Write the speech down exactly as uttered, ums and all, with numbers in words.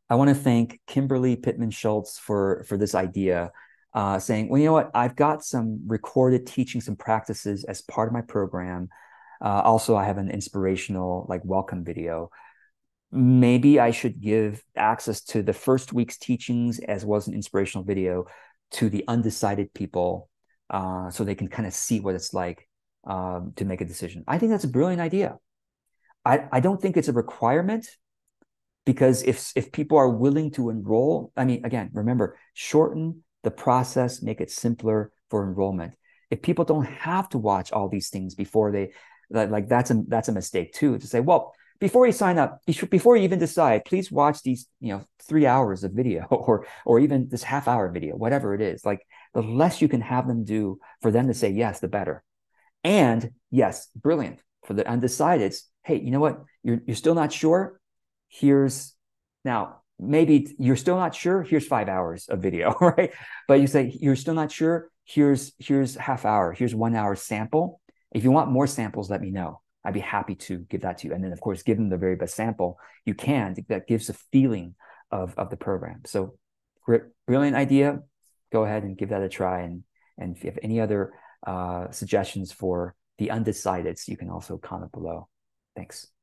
I want to thank Kimberly Pittman Schultz for for this idea, uh, saying, well, you know what, I've got some recorded teaching, some practices as part of my program. Uh, also, I have an inspirational like welcome video. Maybe I should give access to the first week's teachings as well as an inspirational video to the undecided people, uh, so they can kind of see what it's like, um, to make a decision. I think that's a brilliant idea. I, I don't think it's a requirement, because if if people are willing to enroll, I mean, again, remember, shorten the process, make it simpler for enrollment. If people don't have to watch all these things before they, like, that's a that's a mistake too, to say, well, before you sign up, before you even decide, please watch these, you know, three hours of video or or even this half hour video, whatever it is. Like, the less you can have them do for them to say yes, the better. And yes, brilliant for the undecided. Hey, you know what? You're you're still not sure. Here's now, maybe you're still not sure. Here's five hours of video, right? But you say you're still not sure. Here's here's half hour. Here's one hour sample. If you want more samples, let me know. I'd be happy to give that to you. And then, of course, give them the very best sample you can. That gives a feeling of of the program. So, brilliant idea. Go ahead and give that a try. And and if you have any other uh, suggestions for the undecideds, you can also comment below. Thanks.